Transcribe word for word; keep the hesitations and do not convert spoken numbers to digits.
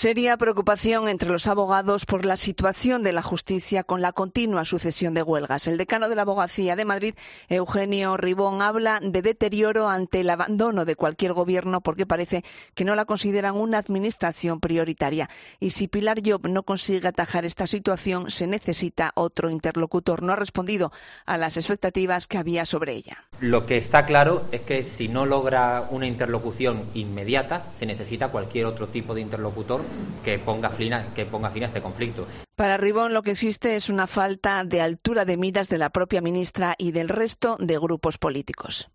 Seria preocupación entre los abogados por la situación de la justicia con la continua sucesión de huelgas. El decano de la Abogacía de Madrid, Eugenio Ribón, habla de deterioro ante el abandono de cualquier gobierno porque parece que no la consideran una administración prioritaria. Y si Pilar Llop no consigue atajar esta situación, se necesita otro interlocutor. No ha respondido a las expectativas que había sobre ella. Lo que está claro es que si no logra una interlocución inmediata, se necesita cualquier otro tipo de interlocutor que ponga fin a, que ponga fin a este conflicto. Para Ribón lo que existe es una falta de altura de miras de la propia ministra y del resto de grupos políticos.